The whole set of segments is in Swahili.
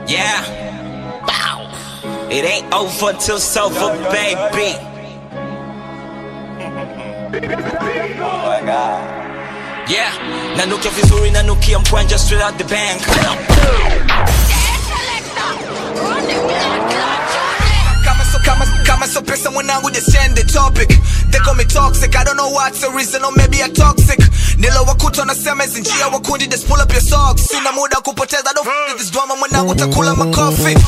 Yeah. Bow. It ain't over till it's over, baby. Oh my God. Yeah. Nanukia vizuri, nanukia mkwanja straight out the bank. Kama so pesa mwanangu, just change the topic. They call me toxic, I don't know what's the reason, or maybe I'm toxic. Nilo wakuta nasema hizi njia wakundi, just pull up your socks. Sina muda kupoteza, don't f*** this drama mwanangu, takula makofi.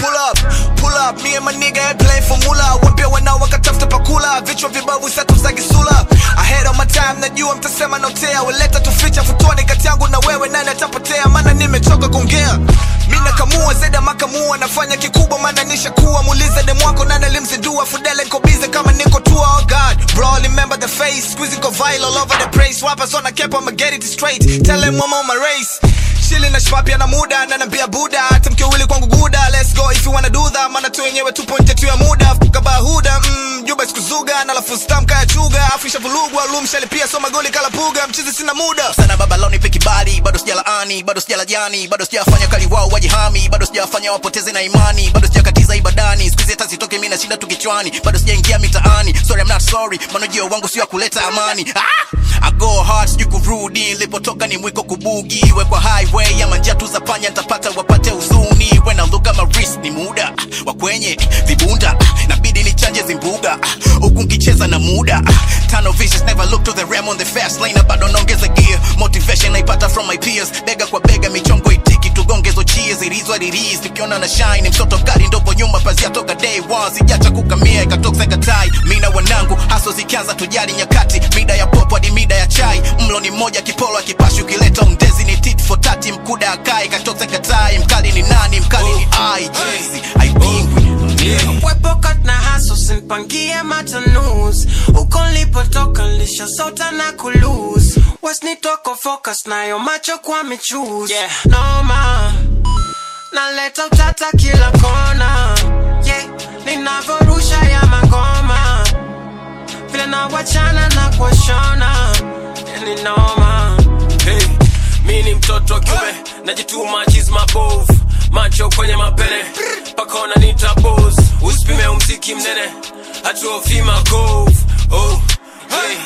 Pull up, me and my nigga ain't playing formula. Wapia wanao wakatafuta pakula, vichwa vibavu satu za gisula. Ahead of my time, najua mtasema notea. Weleta tuficha futuani kati yangu na wewe, nani atapotea? Mana nimechoka kuongea. Mina kamua zeda makamua, nafanya kikubwa mana nisha kuwa. Mulize demu wako nani alimzidua, Fudele niko busy kama niko tour. Oh God, bro, remember the face, squeezing go viral all over the place. Rappers on a cap, I'ma get it straight. Tell them I'm on my race. Chilling na shpapia na muda, na nambia buda. Hata mkiwili kwangu guda, let's go if you wanna do that. Mana tu wenyewe tuponje tu ya muda, fuka bahuda. Juba sikuzuga, na lafu stamka ya chuga. Afisha vulugu, alumshali pia soma goli kala puga. Mchizi sina muda. Sana baba leo nipe kibali, bado sijala ani, bado sijala jani, bado sijafanya kali wao wajihami, bado sijafanya wapoteze na imani, bado sijakatiza ibadani, squeeze hata sitoke mimi na shida tukichwani, bado sijaingia mitaani. Sorry I'm not sorry, manojio wangu sio kuleta amani. I go hard, siju kurudi, nilipotoka ni mwiko kubugi, we kwa highway ama njia tu za panya nitapata wapate uzuni. When I look at my wrist ni muda wa kwenye vibunda, nabidi nichanje zimbuga huku nkicheza na muda. Tunnel visions, never look to the ram on the fast lane, bado naongeza gear. Motivation naipata from my peers, bega kwa bega michongo itiki, tugongezo cheers. It is what it is, tukiona na shine msoto kali ndogo nyuma pazia toka day one. Sijacha kukamia ikatoka katai, mina wanangu haso zikianza tujali nyakati. Mida ya popo hadi mida ya chai, mlo ni moja kipolo akipashu kileta undezi ni tit for tati. Mkuda akai katoka katai, mkali ni nani? Mkali ni Jeezy, I bingwi. Wepo kat na haso sinpangie matanus. Uko lipotoka lisha sota na kuluz. Wasni toko focus na yo macho kwa michuz. Yeah, no ma naleta utata kila kona. Yeah, ninavorusha ya magoma, vile na wachana na kwa shona. Ni noma. Hey, mini mtoto kiume, najituma cheese mabove. Macho kwenye mapene, pakona nita pose. Usipime umziki mnene, hatuofi magove. Oh, hey.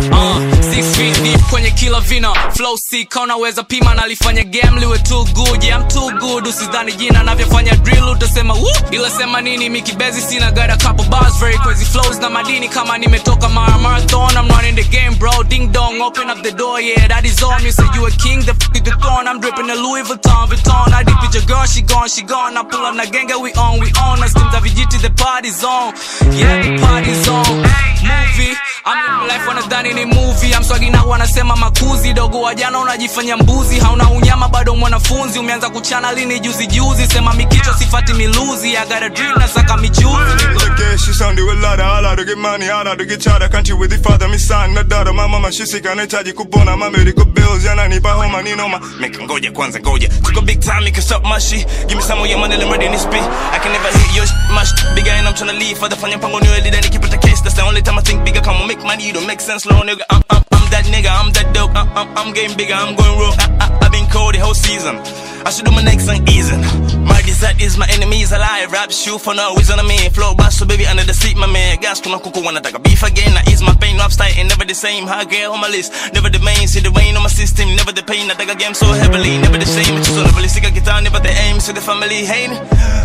6 feet deep kwenye kila vina. Flow sick, unaweza pima nalifanya game liwe too good. Yeah, I'm too good, usidhani jina navyofanya drill utasema woo. Ila sema nini mikibezi sina, got a couple bars, very crazy flows na madini kama nimetoka marathon. I'm running the game bro, ding dong, open up the door, yeah that is on. You say you a king, the f*** is the throne. I'm dripping the Louis Vuitton. I dip with your girl, she gone. I pull up na genge, we on. I steam the vijiti, the party's on. Yeah, the party's on. Movie, I'm living life wanadhani ni movie. I'm swagi na wanasema makuzi. Dogo wajana unajifanya mbuzi, hauna unyama bado mwanafunzi. Umeanza kuchana lini juzi. Sema mikicho sifati miluzi. I got a dream na saka michuzi. She sounded with lada, ala to get money, ala to get chada. Country with the father, me son, na dada. My mama, she sick, anahitaji kupona. My medical bills, yana nipa homa, ni noma. Meka ngoja kwanza ngoja. Took a big time, make it stop my shit. Give me some of your money, let me ready in this spit. I can never hit your my shit. Bigger and I'm tryna leave. Father fanya pango niwe lida, keep it a case. That's the only time I think bigger. Come on, make money, you don't make sense, little nigga. I'm that nigga, I'm that dope. I'm getting bigger, I'm going rogue. I've been cold the whole season. I should do my next song easy. My desire is my enemies alive. Rap shoot for no reason I mean. Flow bass so baby under the seat my man. Gas kuna kuku wanataka beef again. I ease my pain, rap style ain't never the same. High girl on my list, never the main. See the rain on my system, never the pain. I take a game so heavily, never the same. It's so never sick guitar, never the aim. See the family hating.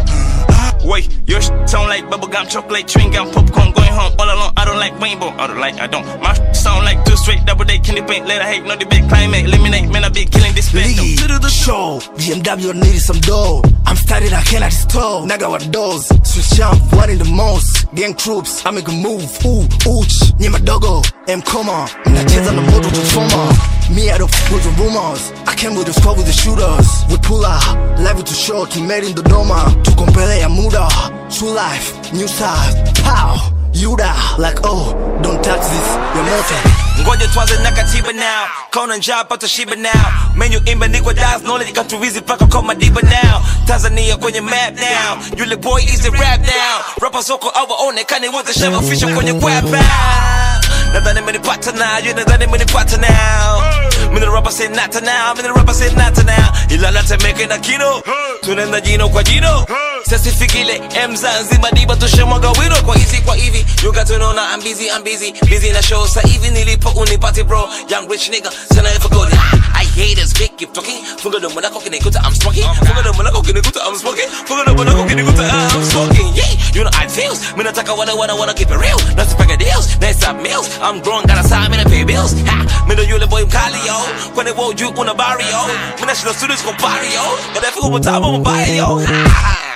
Wait, your sound like bubblegum, chocolate, chewing gum, popcorn, going home all alone. I don't like rainbow, I don't. My sound like too straight, double day, candy paint, let I hate, no debate, climate, eliminate, man I be killing this place. To the show, BMW needed some dough. I'm started, I cannot stall. Naga what doors, switch jump, one in the most. Gang troops, I make a move, ooch, nyema dogo, coma. Nacheza na moto to trauma. Me I don't f*** with the rumors. I came with the squad with the shooters. We pull out, live to show, to made in the doma. To compare ya muda, true life, new size, pow. Yuda, like oh, don't touch this, your motor. Ngoja tuanze na katiba now. Kona njaa pata shiba now. Menu imba niko dance, knowledge ikatuwizi paka kwa madiba now. Tanzania kwenye map now. Yule boy is the rap now. Rappers wako awa onekane wote shava fisha kwenye web now. nadhani menipata now, you nadhani menipata now. Mimi the rapper say not now, mimi the rapper say not now. Ila natemeke na kino, tunaenda jino kwa jino. Sasa fikile Zanzibar diba tushamwaga wino kwa hivi. You got to know now I'm busy na show. Sa hivi nilipo unipati bro, young rich nigga, sana ever go. I haters big keep talking. Funga domo nako kinikuta I'm smoking. Funga domo nako kinikuta I'm smoking. Funga domo nako kinikuta I'm smoking. Yeah, you know I feels. Mimi nataka wanna keep it real. Let's pack a deals, let's have meals. I'm grown, got a side, me pay bills. Ha, me know you the boy mkali yo. Kwenye wo you una barrio. Mimi nashinda studios kwa barrio. Kada fiku mtabo mbaya yo.